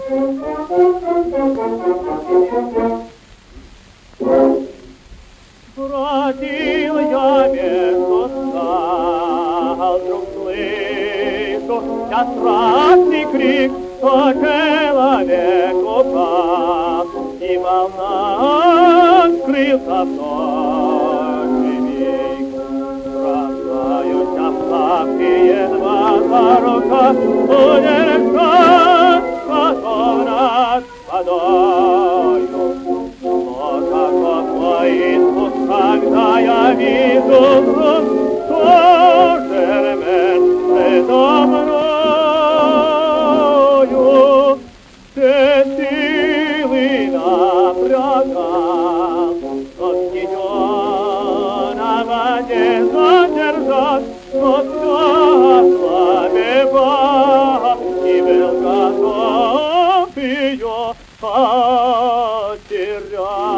Бродил я между скал, вдруг слышу я страшный крик, что человек упал, и волна скрылся в ночи миг. Бросаюсь я в плавкие два рука, удержать потом над водою. Но каков мой испуг, когда я вижу вдруг, что Жермен предо мною. Все силы напрягал, но ее на воде задержать, но все ослабевал, и был готов ее потерять.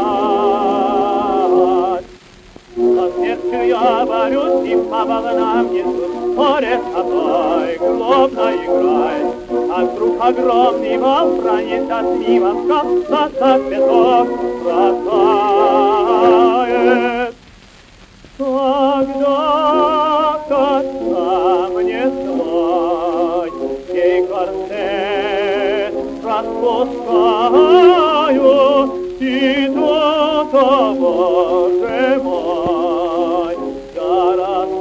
Со смертью я борюсь, и по волнам несусь, море со мной злобно играет. А вдруг огромный вал пронесет мимо скал, назад песок бросает. Тогда коса мне свой, ей корсет распускаю, и до того же мой я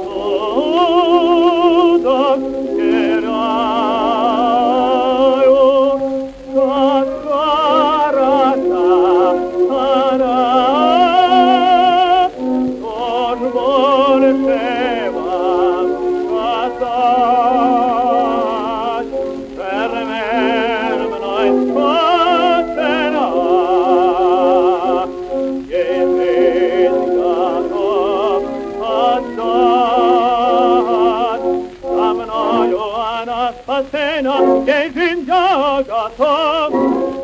рассудок теряю. Как хороша она, что ж больше вам сказать. Жермен мной спасена, ей жизнь готов отдать. Со мною она спасена, ей жизнь я готов